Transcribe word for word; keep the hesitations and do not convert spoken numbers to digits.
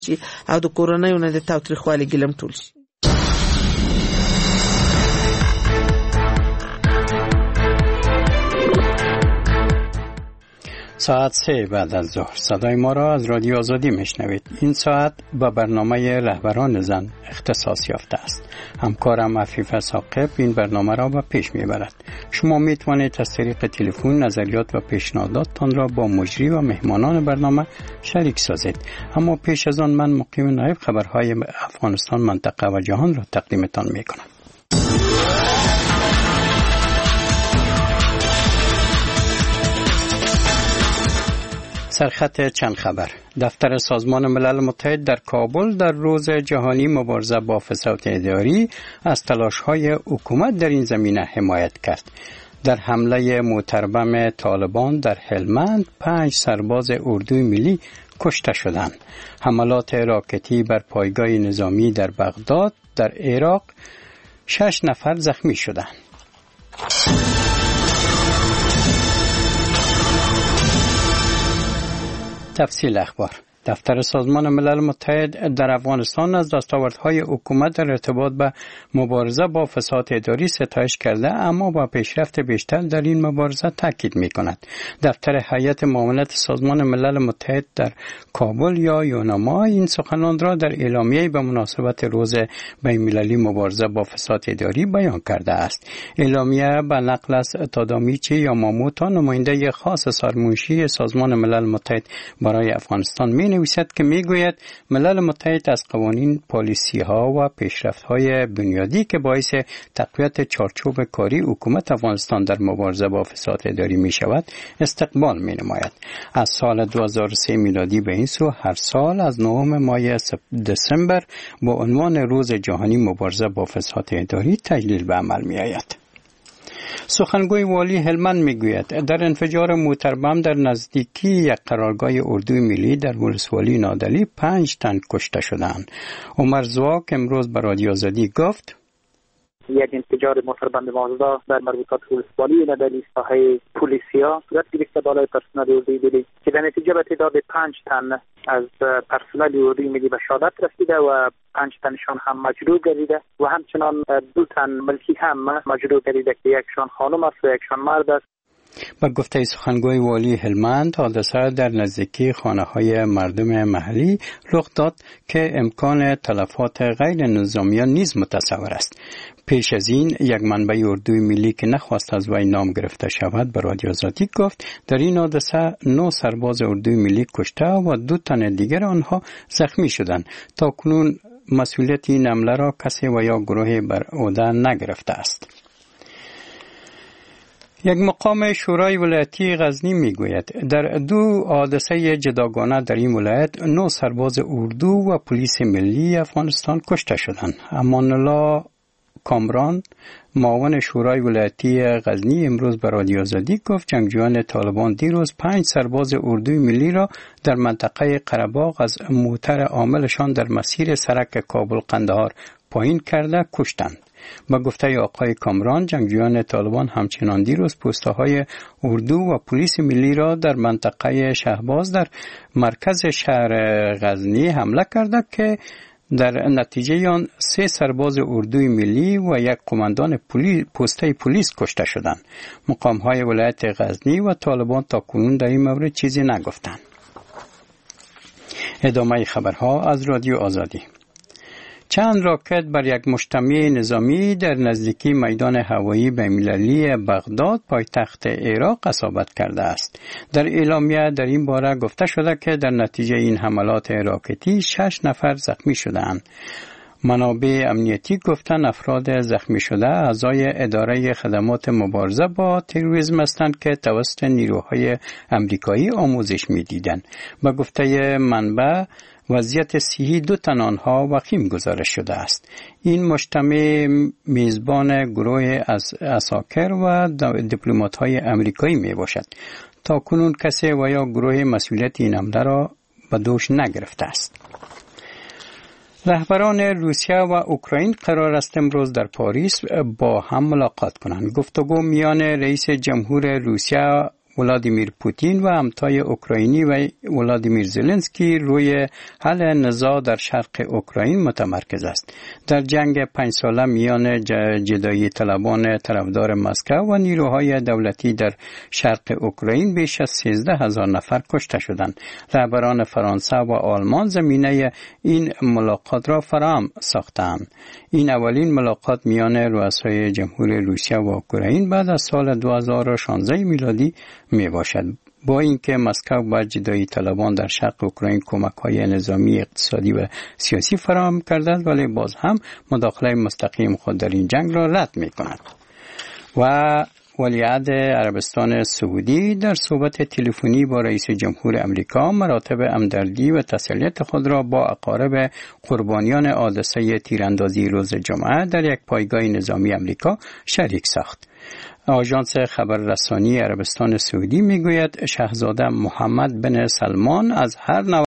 او د کورنیو د تاوتریخوالي ګلم ټول شي. ساعت سه بعد از ظهر صدای ما را از رادیو آزادی میشنوید. این ساعت با برنامه رهبران زن اختصاص یافته است. همکارم عفیفه ثاقب این برنامه را به پیش میبرد. شما میتوانید از طریق تلفن نظریات و پیشنهاداتتان را با مجری و مهمانان برنامه شریک سازید. اما پیش از آن من مقیم نایب خبرهای افغانستان، منطقه و جهان را تقدیمتان میکنم. سرخط چند خبر. دفتر سازمان ملل متحد در کابل در روز جهانی مبارزه با فساد اداری از تلاش‌های حکومت در این زمینه حمایت کرد. در حمله متربم طالبان در هلمند پنج سرباز اردوی ملی کشته شدند. حملات راکتی بر پایگاه نظامی در بغداد در عراق شش نفر زخمی شدند. تفصیل اخبار. دفتر سازمان ملل متحد در افغانستان از دستاوردهای حکومت در ارتباط به مبارزه با فساد اداری ستایش کرده، اما با پیشرفت بیشتر در این مبارزه تاکید می‌کند. دفتر هیئت معاونت سازمان ملل متحد در کابل یا یوناما این سخنان را در اعلامیه‌ای به مناسبت روز بین‌المللی مبارزه با فساد اداری بیان کرده است. اعلامیه به نقل از تادامیچی یاماموتو، نماینده خاص سرمنشی سازمان ملل متحد برای افغانستان می نویسد که می گوید ملل متحد از قوانین، پالیسی ها و پیشرفت های بنیادی که باعث تقویت چارچوب کاری حکومت افغانستان در مبارزه با فساد اداری می شود استقبال می نماید. از سال دو هزار و سه میلادی به این سو هر سال از نهم ماه دسامبر با عنوان روز جهانی مبارزه با فساد اداری تجلیل به عمل می آید. سخنگوی والی هلمند میگوید در انفجار موتربم در نزدیکی یک قرارگاه اردوی ملی در ولسوالی نادلی پنج تن کشته شدند. عمر زواک امروز به رادیو آزادی گفت یک انفجار موتربم مازدا در مربوطات ولسوالی نادلی ساحه پلیسیا صورت گرفته بالای پرسنل اردوی ملی که در نتیجه به تعداد پنج تن از پرسنل اردوی ملی به شهادت رسیده و پنج تنشان هم مجروح گردیده و همچنان دو تن ملکی هم مجروح گردیده که یکشان خانم است و یکشان مرد است. با گفته سخنگوی والی هلمند، حادثه در نزدیکی خانه‌های مردم محلی رخ داد که امکان تلفات غیر نظامیان نیز متصور است. پیش از این یک منبع اردوی ملی که نخواست از وی نام گرفته شود به رادیو آزادی گفت در این حادثه نه سرباز اردوی ملی کشته و دو تن دیگر آنها زخمی شدند. تا کنون مسئولیت این حمله را کسی و یا گروهی بر عهده نگرفته است. یک مقام شورای ولایتی غزنی میگوید در دو حادثه جداگانه در این ولایت نه سرباز اردو و پلیس ملی افغانستان کشته شدند. امان الله کامران، معاون شورای ولایتی غزنی، امروز به رادیو آزادی گفت جنگجویان طالبان دیروز پنج سرباز اردوی ملی را در منطقه قره‌باغ از موتر عاملشان در مسیر سرک کابل قندهار پایین کرده کشتند. با گفته آقای کامران، جنگجویان طالبان همچنان دیروز پست‌های اردو و پلیس ملی را در منطقه شهباز در مرکز شهر غزنی حمله کرده که در نتیجه آن سه سرباز اردوی ملی و یک قماندان پلیس پسته پلیس کشته شدند. مقام‌های ولایت غزنی و طالبان تا کنون در این مورد چیزی نگفتند. ادامه خبرها از رادیو آزادی. چند راکت بر یک مجتمع نظامی در نزدیکی میدان هوایی بین‌المللی بغداد پایتخت عراق اصابت کرده است. در اعلامیه در این باره گفته شده که در نتیجه این حملات راکتی شش نفر زخمی شدند. منابع امنیتی گفتند افراد زخمی شده اعضای اداره خدمات مبارزه با تروریسم هستند که توسط نیروهای امریکایی آموزش می‌دیدند. با گفته منبع وضعیت صحی دو تن آنها وخیم گزارش شده است. این مجتمع میزبان گروه از عساکر و دیپلمات‌های امریکایی می باشد. تا کنون کسی و یا گروه مسئولیت این حمله را به دوش نگرفته است. رهبران روسیه و اوکراین قرار است امروز در پاریس با هم ملاقات کنند. گفتگو میان رئیس جمهور روسیه ولادیمیر پوتین و همتای اوکراینی و ولادیمیر زلنسکی روی حل نزاع در شرق اوکراین متمرکز است. در جنگ پنج ساله میان جدایی طلبان طرفدار مسکو و نیروهای دولتی در شرق اوکراین بیش از سیزده هزار نفر کشته شدند. رهبران فرانسه و آلمان زمینه این ملاقات را فراهم ساختند. این اولین ملاقات میان رؤسای جمهور روسیه و اوکراین بعد از سال دو هزار و شانزده میلادی می باشد. با اینکه مسکو با جدایی طلبان در شرق اوکراین کمک‌های نظامی، اقتصادی و سیاسی فراهم کرده است، ولی باز هم مداخله مستقیم خود در این جنگ را رد می‌کند. و ولیعهد عربستان سعودی در صحبت تلفنی با رئیس جمهور امریکا مراتب همدردی و تسلیت خود را با اقارب قربانیان حادثه تیراندازی روز جمعه در یک پایگاه نظامی امریکا شریک ساخت. آژانس خبررسانی عربستان سعودی میگوید شاهزاده محمد بن سلمان از هر نوع